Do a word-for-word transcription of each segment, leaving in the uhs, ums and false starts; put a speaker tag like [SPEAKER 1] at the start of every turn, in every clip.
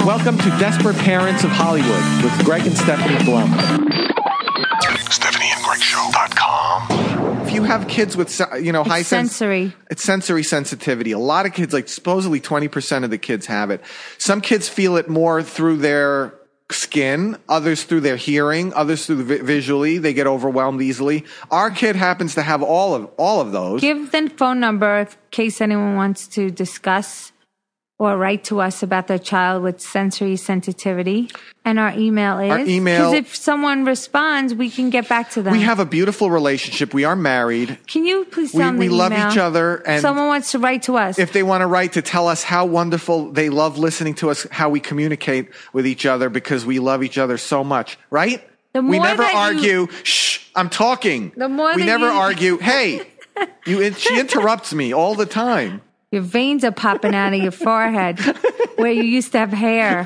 [SPEAKER 1] Welcome to Desperate Parents of Hollywood with Greg and Stephanie Blum.
[SPEAKER 2] Stephanie and Greg Show dot com.
[SPEAKER 1] If you have kids with, you know,
[SPEAKER 3] It's
[SPEAKER 1] high sens-
[SPEAKER 3] sensory.
[SPEAKER 1] it's sensory sensitivity. A lot of kids, like supposedly twenty percent of the kids have it. Some kids feel it more through their skin, others through their hearing, others through the vi- visually. They get overwhelmed easily. Our kid happens to have all of all of those.
[SPEAKER 3] Give the phone number in case anyone wants to discuss or write to us about their child with sensory sensitivity. And our email is...
[SPEAKER 1] Our email-
[SPEAKER 3] Because if someone responds, we can get back to them.
[SPEAKER 1] We have a beautiful relationship. We are married.
[SPEAKER 3] Can you please
[SPEAKER 1] We,
[SPEAKER 3] tell them
[SPEAKER 1] we
[SPEAKER 3] the
[SPEAKER 1] love
[SPEAKER 3] email?
[SPEAKER 1] each other. And
[SPEAKER 3] Someone wants to write to us.
[SPEAKER 1] if they want to write to tell us how wonderful they love listening to us, how we communicate with each other because we love each other so much, right?
[SPEAKER 3] The
[SPEAKER 1] We
[SPEAKER 3] more
[SPEAKER 1] never
[SPEAKER 3] that you-
[SPEAKER 1] argue. Shh, I'm talking.
[SPEAKER 3] The more
[SPEAKER 1] we
[SPEAKER 3] that
[SPEAKER 1] never
[SPEAKER 3] you-
[SPEAKER 1] argue. Hey, you. She interrupts me all the time.
[SPEAKER 3] Your veins are popping out of your forehead where you used to have hair.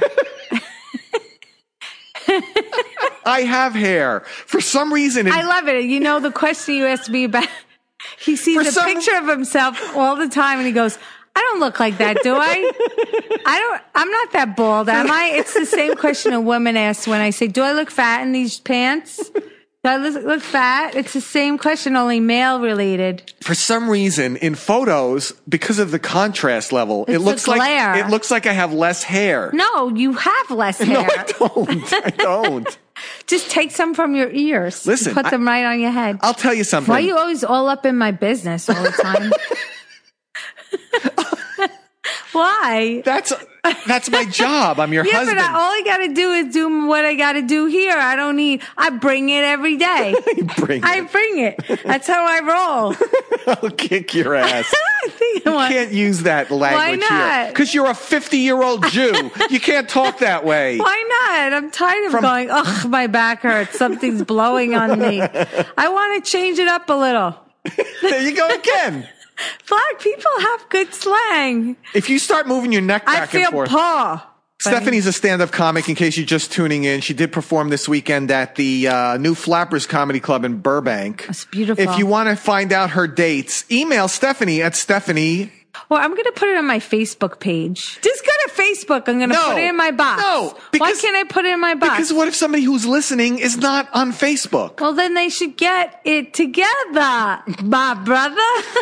[SPEAKER 1] I have hair for some reason. It,
[SPEAKER 3] I love it. You know the question you asked me about. He sees
[SPEAKER 1] For
[SPEAKER 3] a
[SPEAKER 1] some-
[SPEAKER 3] picture of himself all the time, and he goes, "I don't look like that, do I? I don't. I'm not that bald, am I?" It's the same question a woman asks when I say, "Do I look fat in these pants? Do I look, look fat?" It's the same question, only male related.
[SPEAKER 1] for some reason, in photos, because of the contrast level, it
[SPEAKER 3] It's
[SPEAKER 1] looks
[SPEAKER 3] the
[SPEAKER 1] like
[SPEAKER 3] glare.
[SPEAKER 1] it looks like I have less hair.
[SPEAKER 3] No, you have less hair.
[SPEAKER 1] No, I don't. I don't.
[SPEAKER 3] Just take some from your ears. and
[SPEAKER 1] Listen,
[SPEAKER 3] put
[SPEAKER 1] I-
[SPEAKER 3] them right on your head.
[SPEAKER 1] I'll tell you something.
[SPEAKER 3] Why are you always all up in my business all the time? Why?
[SPEAKER 1] That's that's my job. I'm your
[SPEAKER 3] Yeah,
[SPEAKER 1] husband.
[SPEAKER 3] but I, all I got to do is do what I got to do here. I don't need. I bring it every day.
[SPEAKER 1] Bring
[SPEAKER 3] I
[SPEAKER 1] it.
[SPEAKER 3] bring it. That's how I roll.
[SPEAKER 1] I'll kick your ass.
[SPEAKER 3] I think
[SPEAKER 1] You can't use that language
[SPEAKER 3] not?
[SPEAKER 1] here. Because you're a fifty-year-old Jew. You can't talk that way.
[SPEAKER 3] Why not? I'm tired of
[SPEAKER 1] From-
[SPEAKER 3] going. Ugh, my back hurts. Something's blowing on me. I want to change it up a little.
[SPEAKER 1] There you go again.
[SPEAKER 3] Black people have good slang.
[SPEAKER 1] If you start moving your neck
[SPEAKER 3] I
[SPEAKER 1] back
[SPEAKER 3] feel
[SPEAKER 1] and forth.
[SPEAKER 3] paw.
[SPEAKER 1] Stephanie's a stand-up comic, in case you're just tuning in. She did perform this weekend at the uh, New Flappers Comedy Club in Burbank.
[SPEAKER 3] It's beautiful.
[SPEAKER 1] If you want to find out her dates, email Stephanie at Stephanie.
[SPEAKER 3] Well, I'm going to put it on my Facebook page. Just go to Facebook. I'm going to
[SPEAKER 1] No.
[SPEAKER 3] put it in my box.
[SPEAKER 1] No,
[SPEAKER 3] Why
[SPEAKER 1] because-
[SPEAKER 3] can't I put it in my box?
[SPEAKER 1] Because what if somebody who's listening is not on Facebook?
[SPEAKER 3] Well, then they should get it together, my brother.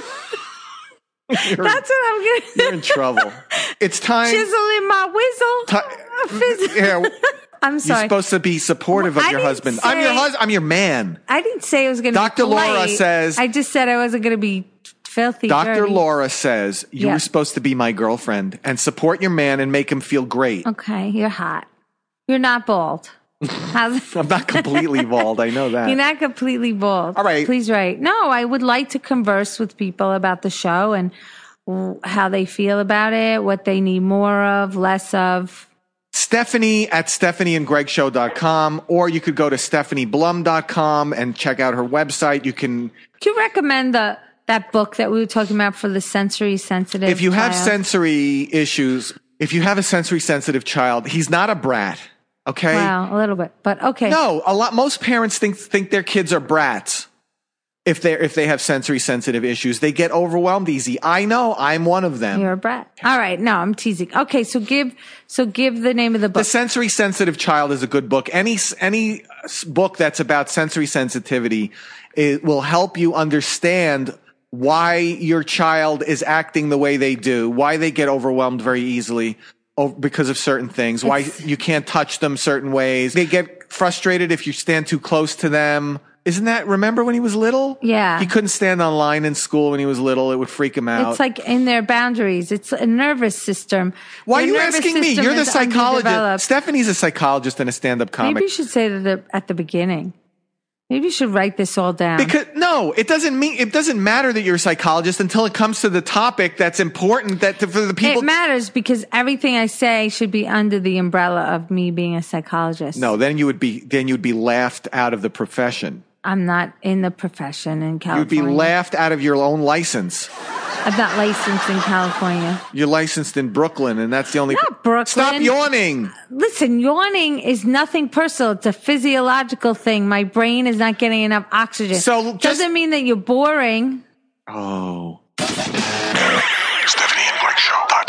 [SPEAKER 1] You're,
[SPEAKER 3] That's what I'm going to
[SPEAKER 1] you're in trouble. It's time.
[SPEAKER 3] Chisel in my whistle.
[SPEAKER 1] Ti-
[SPEAKER 3] Fizz-
[SPEAKER 1] Yeah,
[SPEAKER 3] I'm
[SPEAKER 1] you're
[SPEAKER 3] sorry.
[SPEAKER 1] supposed to be supportive
[SPEAKER 3] Well,
[SPEAKER 1] of
[SPEAKER 3] I
[SPEAKER 1] your
[SPEAKER 3] didn't
[SPEAKER 1] husband. I'm your
[SPEAKER 3] say-
[SPEAKER 1] husband. I'm your man.
[SPEAKER 3] I didn't say I was going to be
[SPEAKER 1] Doctor Laura
[SPEAKER 3] polite.
[SPEAKER 1] says-
[SPEAKER 3] I just said I wasn't going to be filthy
[SPEAKER 1] Doctor
[SPEAKER 3] dirty.
[SPEAKER 1] Laura says you
[SPEAKER 3] Yeah.
[SPEAKER 1] were supposed to be my girlfriend and support your man and make him feel great.
[SPEAKER 3] Okay, you're hot. You're not bald. How's
[SPEAKER 1] I'm not completely bald. I know that.
[SPEAKER 3] You're not completely bald.
[SPEAKER 1] All right.
[SPEAKER 3] Please write. No, I would like to converse with people about the show and w- how they feel about it, what they need more of, less of.
[SPEAKER 1] Stephanie at Stephanie and Greg Show dot com, or you could go to Stephanie Blum dot com and check out her website. You can,
[SPEAKER 3] Do you recommend the that book that we were talking about for the sensory sensitive?
[SPEAKER 1] if you have
[SPEAKER 3] child?
[SPEAKER 1] sensory issues, if you have a sensory sensitive child, he's not a brat. Okay.
[SPEAKER 3] Wow, a little bit, but okay.
[SPEAKER 1] No, a lot. Most parents think think their kids are brats. If they if they have sensory sensitive issues, they get overwhelmed easy. I know. I'm one of them.
[SPEAKER 3] You're a brat. All right, no, I'm teasing. Okay, so give so give the name of the
[SPEAKER 1] The
[SPEAKER 3] book.
[SPEAKER 1] Sensory Sensitive Child is a good book. Any any book that's about sensory sensitivity, it will help you understand why your child is acting the way they do, why they get overwhelmed very easily o- because of certain things, why
[SPEAKER 3] It's-
[SPEAKER 1] you can't touch them certain ways. They get frustrated if you stand too close to them. Isn't that, remember when he was little?
[SPEAKER 3] Yeah.
[SPEAKER 1] He couldn't stand on line in school when he was little. It would freak him out.
[SPEAKER 3] It's like in their boundaries. It's a nervous system.
[SPEAKER 1] Why are
[SPEAKER 3] Their
[SPEAKER 1] you
[SPEAKER 3] nervous
[SPEAKER 1] asking me?
[SPEAKER 3] system
[SPEAKER 1] You're the
[SPEAKER 3] is
[SPEAKER 1] psychologist.
[SPEAKER 3] underdeveloped.
[SPEAKER 1] Stephanie's a psychologist and a stand-up comic.
[SPEAKER 3] Maybe you should say that at the beginning. Maybe you should write this all down.
[SPEAKER 1] Because no, it doesn't mean it doesn't matter that you're a psychologist until it comes to the topic that's important that to, for the people.
[SPEAKER 3] It matters because everything I say should be under the umbrella of me being a psychologist.
[SPEAKER 1] No, then you would be then you'd be laughed out of the profession.
[SPEAKER 3] I'm not in the profession in
[SPEAKER 1] You'd
[SPEAKER 3] California.
[SPEAKER 1] be laughed out of your own license.
[SPEAKER 3] I'm not licensed in California.
[SPEAKER 1] You're licensed in Brooklyn, and that's the only.
[SPEAKER 3] Not Brooklyn.
[SPEAKER 1] Stop yawning.
[SPEAKER 3] Listen, yawning is nothing personal. It's a physiological thing. My brain is not getting enough oxygen.
[SPEAKER 1] So just-
[SPEAKER 3] doesn't mean that you're boring.
[SPEAKER 1] Oh.
[SPEAKER 2] Stephanie and Greg Show dot